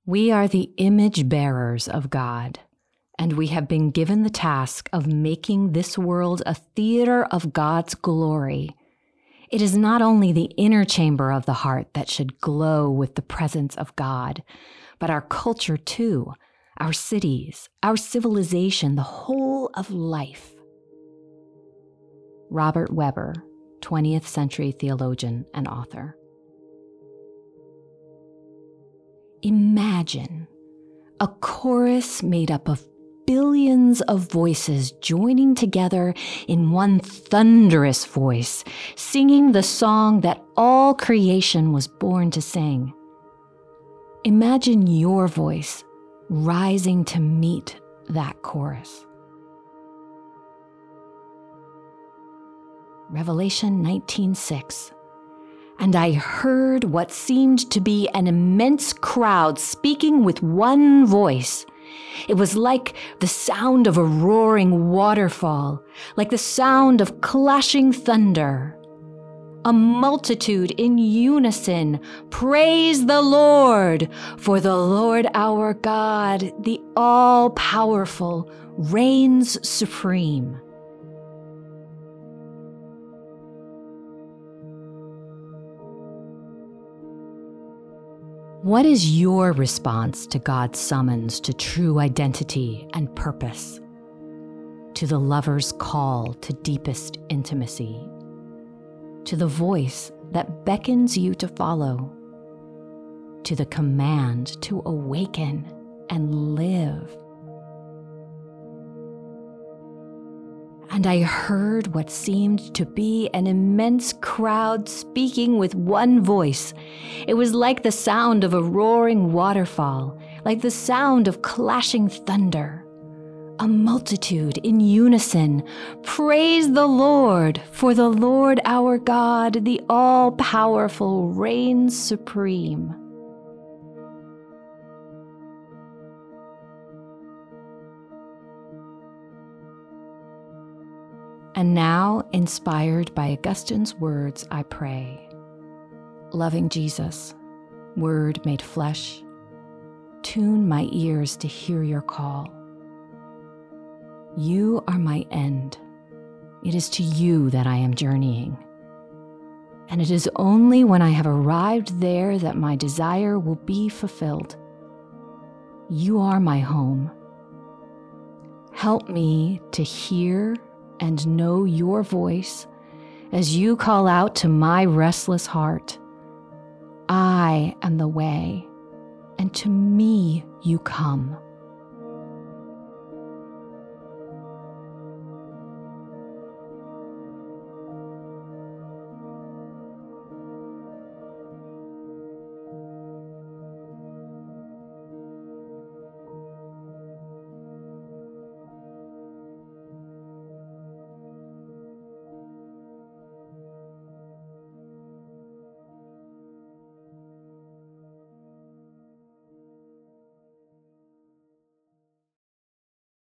We are the image bearers of God, and we have been given the task of making this world a theater of God's glory. It is not only the inner chamber of the heart that should glow with the presence of God, but our culture too, our cities, our civilization, the whole of life. Robert Webber, 20th century theologian and author. Imagine a chorus made up of billions of voices joining together in one thunderous voice, singing the song that all creation was born to sing. Imagine your voice rising to meet that chorus. Revelation 19:6. And I heard what seemed to be an immense crowd speaking with one voice. It was like the sound of a roaring waterfall, like the sound of clashing thunder. A multitude in unison, praise the Lord, for the Lord our God, the all-powerful, reigns supreme. What is your response to God's summons to true identity and purpose? To the lover's call to deepest intimacy? To the voice that beckons you to follow? To the command to awaken and live? And I heard what seemed to be an immense crowd speaking with one voice. It was like the sound of a roaring waterfall, like the sound of clashing thunder. A multitude in unison, praise the Lord, for the Lord our God, the all-powerful, reigns supreme. And now, inspired by Augustine's words, I pray. Loving Jesus, Word made flesh, tune my ears to hear your call. You are my end. It is to you that I am journeying. And it is only when I have arrived there that my desire will be fulfilled. You are my home. Help me to hear and know your voice as you call out to my restless heart. I am the way, and to me you come.